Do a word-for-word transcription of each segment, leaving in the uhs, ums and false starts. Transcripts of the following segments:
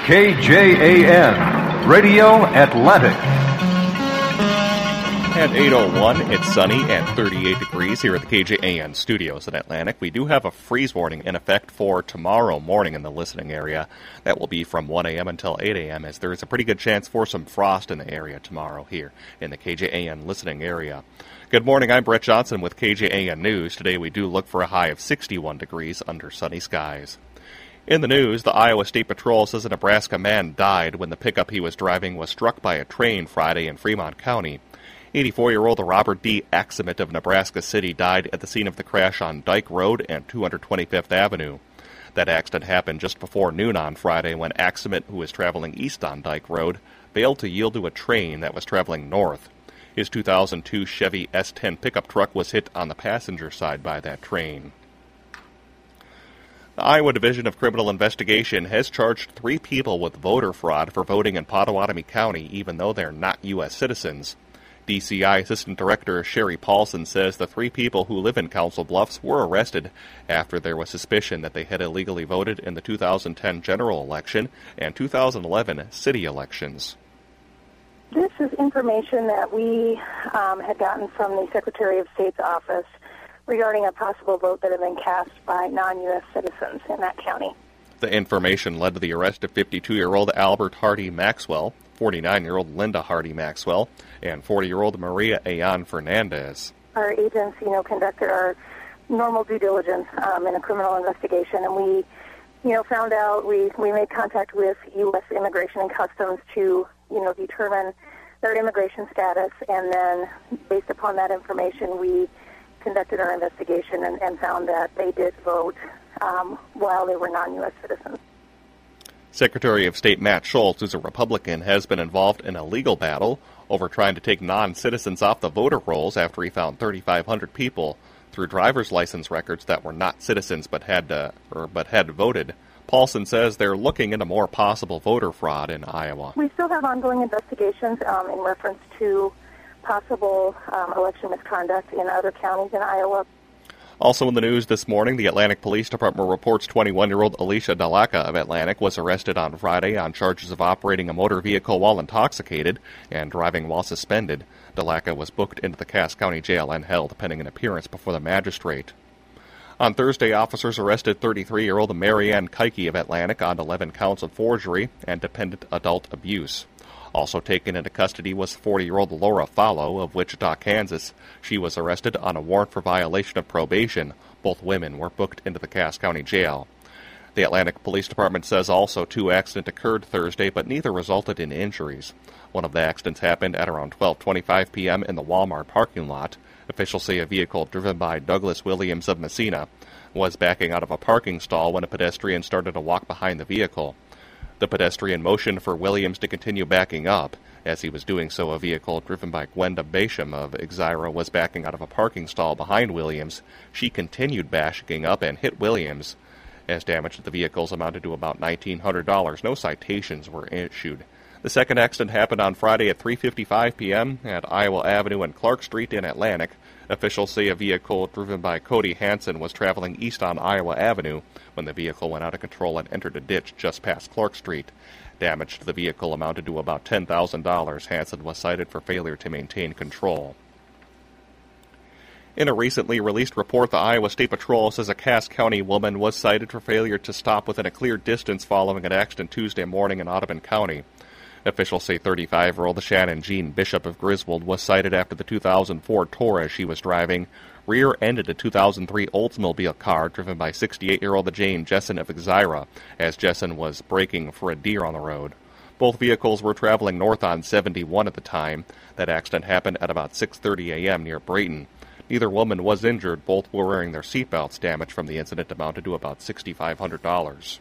K J A N, Radio Atlantic. At eight oh one, it's sunny and thirty-eight degrees here at the K J A N studios in Atlantic. We do have a freeze warning in effect for tomorrow morning in the listening area. That will be from one a.m. until eight a.m. as there is a pretty good chance for some frost in the area tomorrow here in the K J A N listening area. Good morning, I'm Brett Johnson with K J A N News. Today we do look for a high of sixty-one degrees under sunny skies. In the news, the Iowa State Patrol says a Nebraska man died when the pickup he was driving was struck by a train Friday in Fremont County. eighty-four-year-old Robert D. Axamit of Nebraska City died at the scene of the crash on Dyke Road and two hundred twenty-fifth Avenue. That accident happened just before noon on Friday when Axamit, who was traveling east on Dyke Road, failed to yield to a train that was traveling north. His two thousand two Chevy S ten pickup truck was hit on the passenger side by that train. The Iowa Division of Criminal Investigation has charged three people with voter fraud for voting in Potawatomi County, even though they're not U S citizens. D C I Assistant Director Sherry Paulson says the three people who live in Council Bluffs were arrested after there was suspicion that they had illegally voted in the two thousand ten general election and two thousand eleven city elections. This is information that we um, had gotten from the Secretary of State's office regarding a possible vote that had been cast by non-U S citizens in that county. The information led to the arrest of fifty-two-year-old Albert Hardy Maxwell, forty-nine-year-old Linda Hardy Maxwell, and forty-year-old Maria Ayan Fernandez. Our agents, you know, conducted our normal due diligence um, in a criminal investigation, and we, you know, found out, we, we made contact with U S Immigration and Customs to, you know, determine their immigration status, and then based upon that information, we conducted our investigation and, and found that they did vote um, while they were non-U S citizens. Secretary of State Matt Schultz, who's a Republican, has been involved in a legal battle over trying to take non-citizens off the voter rolls after he found thirty-five hundred people through driver's license records that were not citizens but had uh, or but had voted. Paulson says they're looking into more possible voter fraud in Iowa. We still have ongoing investigations um, in reference to possible um, election misconduct in other counties in Iowa. Also in the news this morning, the Atlantic Police Department reports twenty-one-year-old Alicia Dalaka of Atlantic was arrested on Friday on charges of operating a motor vehicle while intoxicated and driving while suspended. Dalaka was booked into the Cass County Jail and held pending an appearance before the magistrate. On Thursday, officers arrested thirty-three-year-old Marianne Keike of Atlantic on eleven counts of forgery and dependent adult abuse. Also taken into custody was forty-year-old Laura Fallow of Wichita, Kansas. She was arrested on a warrant for violation of probation. Both women were booked into the Cass County Jail. The Atlantic Police Department says also two accidents occurred Thursday, but neither resulted in injuries. One of the accidents happened at around twelve twenty-five p.m. in the Walmart parking lot. Officials say a vehicle driven by Douglas Williams of Messina was backing out of a parking stall when a pedestrian started to walk behind the vehicle. The pedestrian motioned for Williams to continue backing up. As he was doing so, a vehicle driven by Gwenda Basham of Exira was backing out of a parking stall behind Williams. She continued backing up and hit Williams, as damage to the vehicles amounted to about nineteen hundred dollars. No citations were issued. The second accident happened on Friday at three fifty-five p.m. at Iowa Avenue and Clark Street in Atlantic. Officials say a vehicle driven by Cody Hansen was traveling east on Iowa Avenue when the vehicle went out of control and entered a ditch just past Clark Street. Damage to the vehicle amounted to about ten thousand dollars. Hansen was cited for failure to maintain control. In a recently released report, the Iowa State Patrol says a Cass County woman was cited for failure to stop within a clear distance following an accident Tuesday morning in Audubon County. Officials say thirty-five-year-old Shannon Jean Bishop of Griswold was cited after the two thousand four Taurus she was driving rear-ended a two thousand three Oldsmobile car driven by sixty-eight-year-old Jane Jessen of Exira as Jessen was braking for a deer on the road. Both vehicles were traveling north on seventy-one at the time. That accident happened at about six thirty a.m. near Brayton. Neither woman was injured. Both were wearing their seatbelts. Damage from the incident amounted to about six thousand five hundred dollars.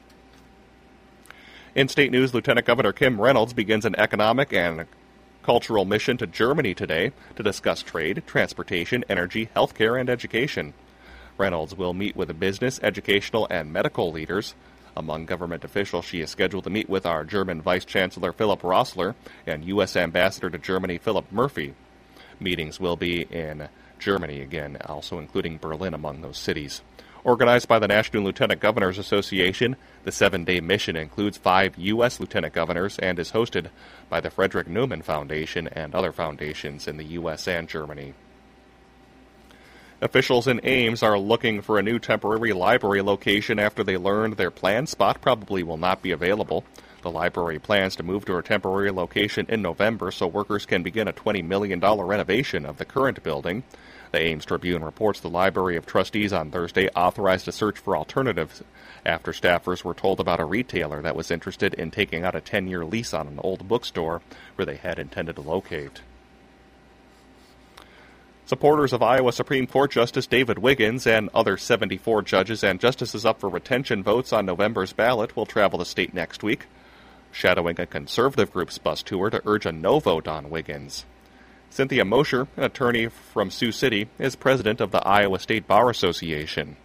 In state news, Lieutenant Governor Kim Reynolds begins an economic and cultural mission to Germany today to discuss trade, transportation, energy, healthcare, and education. Reynolds will meet with business, educational, and medical leaders. Among government officials, she is scheduled to meet with our German Vice Chancellor Philip Rossler and U S Ambassador to Germany Philip Murphy. Meetings will be in Germany again, also including Berlin among those cities. Organized by the National Lieutenant Governors Association, the seven-day mission includes five U S lieutenant governors and is hosted by the Frederick Newman Foundation and other foundations in the U S and Germany. Officials in Ames are looking for a new temporary library location after they learned their planned spot probably will not be available. The library plans to move to a temporary location in November so workers can begin a twenty million dollars renovation of the current building. The Ames Tribune reports the Library of Trustees on Thursday authorized a search for alternatives after staffers were told about a retailer that was interested in taking out a ten-year lease on an old bookstore where they had intended to locate. Supporters of Iowa Supreme Court Justice David Wiggins and other seventy-four judges and justices up for retention votes on November's ballot will travel the state next week, shadowing a conservative group's bus tour to urge a no vote on Wiggins. Cynthia Mosher, an attorney from Sioux City, is president of the Iowa State Bar Association.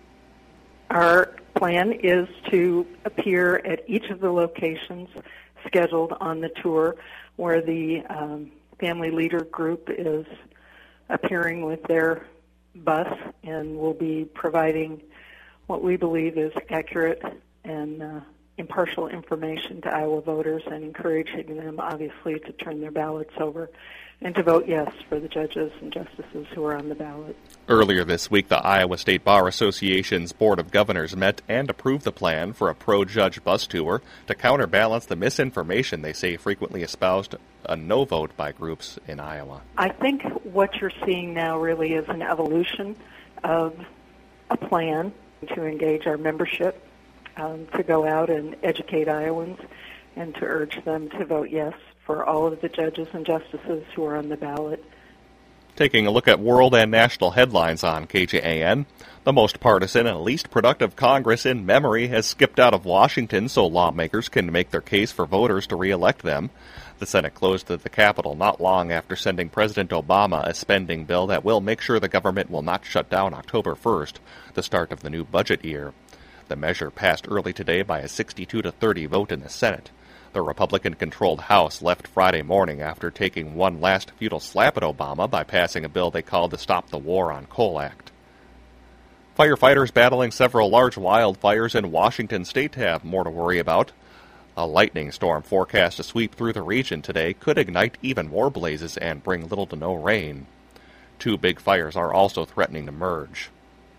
Our plan is to appear at each of the locations scheduled on the tour where the um, family leader group is appearing with their bus, and will be providing what we believe is accurate and uh, impartial information to Iowa voters and encouraging them, obviously, to turn their ballots over and to vote yes for the judges and justices who are on the ballot. Earlier this week, the Iowa State Bar Association's Board of Governors met and approved the plan for a pro-judge bus tour to counterbalance the misinformation they say frequently espoused a no vote by groups in Iowa. I think what you're seeing now really is an evolution of a plan to engage our membership, um, to go out and educate Iowans, and to urge them to vote yes for all of the judges and justices who are on the ballot. Taking a look at world and national headlines on K J A N, the most partisan and least productive Congress in memory has skipped out of Washington so lawmakers can make their case for voters to re-elect them. The Senate closed at the Capitol not long after sending President Obama a spending bill that will make sure the government will not shut down October first, the start of the new budget year. The measure passed early today by a sixty-two to thirty vote in the Senate. The Republican-controlled House left Friday morning after taking one last futile slap at Obama by passing a bill they called the Stop the War on Coal Act. Firefighters battling several large wildfires in Washington state have more to worry about. A lightning storm forecast to sweep through the region today could ignite even more blazes and bring little to no rain. Two big fires are also threatening to merge.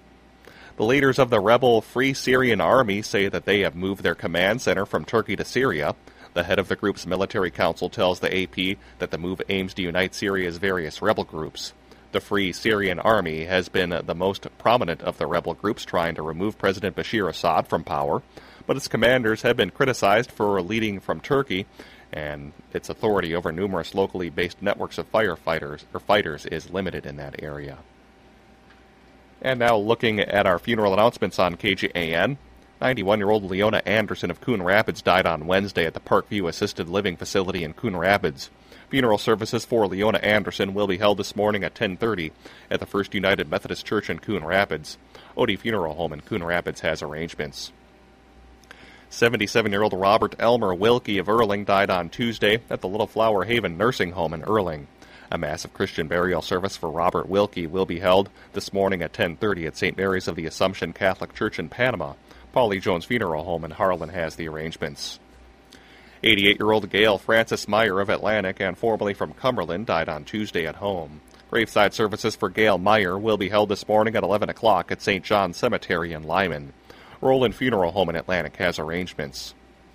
The leaders of the rebel Free Syrian Army say that they have moved their command center from Turkey to Syria. The head of the group's military council tells the A P that the move aims to unite Syria's various rebel groups. The Free Syrian Army has been the most prominent of the rebel groups trying to remove President Bashir Assad from power, but its commanders have been criticized for leading from Turkey, and its authority over numerous locally based networks of firefighters or fighters is limited in that area. And now looking at our funeral announcements on K J A N. ninety-one-year-old Leona Anderson of Coon Rapids died on Wednesday at the Parkview Assisted Living Facility in Coon Rapids. Funeral services for Leona Anderson will be held this morning at ten thirty at the First United Methodist Church in Coon Rapids. Odie Funeral Home in Coon Rapids has arrangements. seventy-seven-year-old Robert Elmer Wilkie of Erling died on Tuesday at the Little Flower Haven Nursing Home in Erling. A massive Christian burial service for Robert Wilkie will be held this morning at ten thirty at Saint Mary's of the Assumption Catholic Church in Panama. Paulie Jones Funeral Home in Harlan has the arrangements. eighty-eight-year-old Gail Frances Meyer of Atlantic and formerly from Cumberland died on Tuesday at home. Graveside services for Gail Meyer will be held this morning at eleven o'clock at Saint John's Cemetery in Lyman. Roland Funeral Home in Atlantic has arrangements.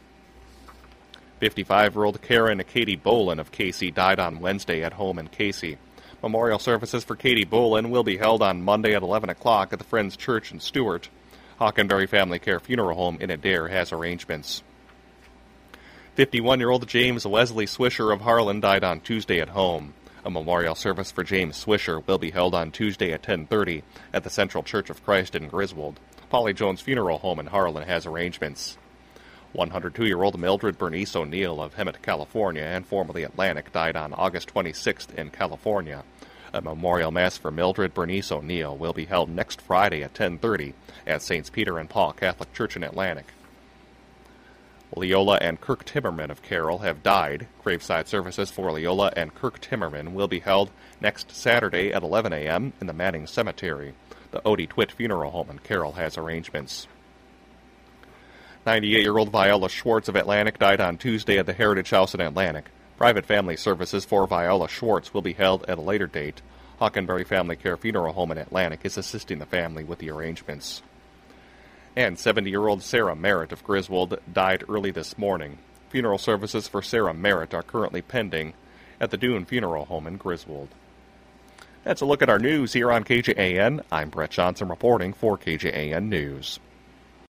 fifty-five-year-old Karen Katie Bolin of Casey died on Wednesday at home in Casey. Memorial services for Katie Bolin will be held on Monday at eleven o'clock at the Friends Church in Stewart. Hockenberry Family Care Funeral Home in Adair has arrangements. fifty-one-year-old James Wesley Swisher of Harlan died on Tuesday at home. A memorial service for James Swisher will be held on Tuesday at ten thirty at the Central Church of Christ in Griswold. Paulie Jones Funeral Home in Harlan has arrangements. one hundred two-year-old Mildred Bernice O'Neill of Hemet, California, and formerly Atlantic, died on August twenty-sixth in California. A memorial mass for Mildred Bernice O'Neill will be held next Friday at ten thirty at Saints Peter and Paul Catholic Church in Atlantic. Leola and Kirk Timmerman of Carroll have died. Graveside services for Leola and Kirk Timmerman will be held next Saturday at eleven a.m. in the Manning Cemetery. The Odie Twitt Funeral Home in Carroll has arrangements. ninety-eight-year-old Viola Schwartz of Atlantic died on Tuesday at the Heritage House in Atlantic. Private family services for Viola Schwartz will be held at a later date. Hockenberry Family Care Funeral Home in Atlantic is assisting the family with the arrangements. And seventy-year-old Sarah Merritt of Griswold died early this morning. Funeral services for Sarah Merritt are currently pending at the Dune Funeral Home in Griswold. That's a look at our news here on K J A N. I'm Brett Johnson reporting for K J A N News.